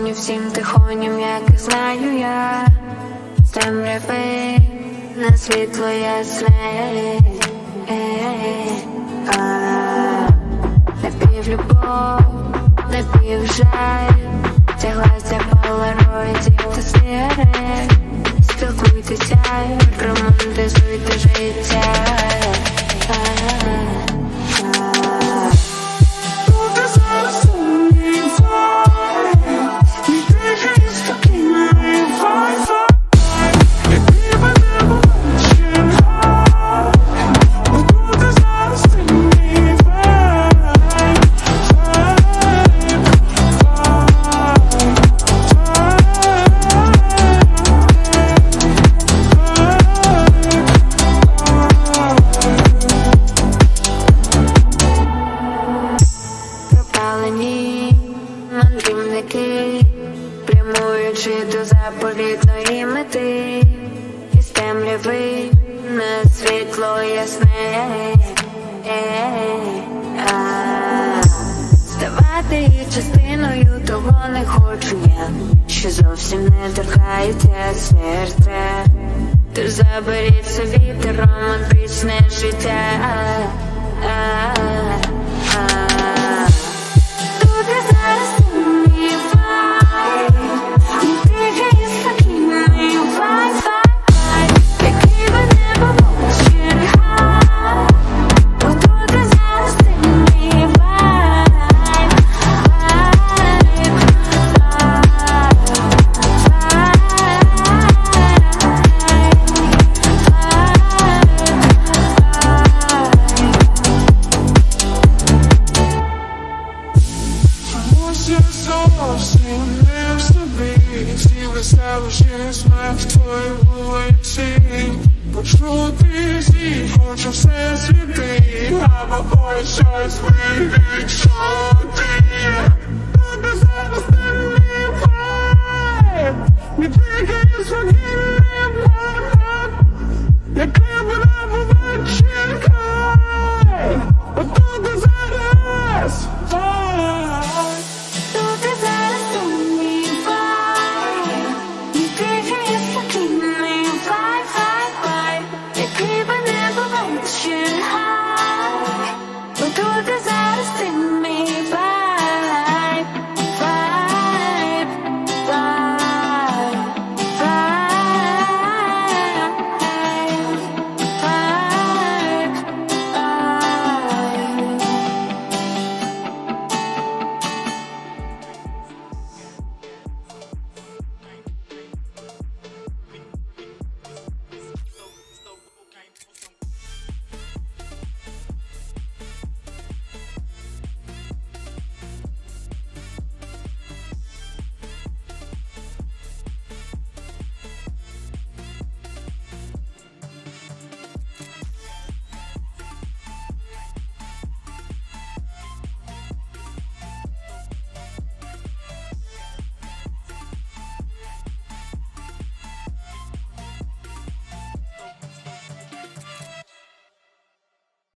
дзвоню всім тихоням, як і знаю я. З темряви на світло ясне. Напівлюбов, напівжаль, тяглася полароїдів та сигарет. Спілкуйтеся, романтизуйте життя. Мандрівники, прямуючи до заповітної мети, із темряви на світло ясне. Ставати її частиною того не хочу я, що зовсім не торкається серця. Тож заберіть собі те романтичне життя. Establishing смерть твої вулиці. Почну пісні, хочу все світи, або ой щось вирішити. Тут зараз ти не вай, не тільки спокійний пам'ят, який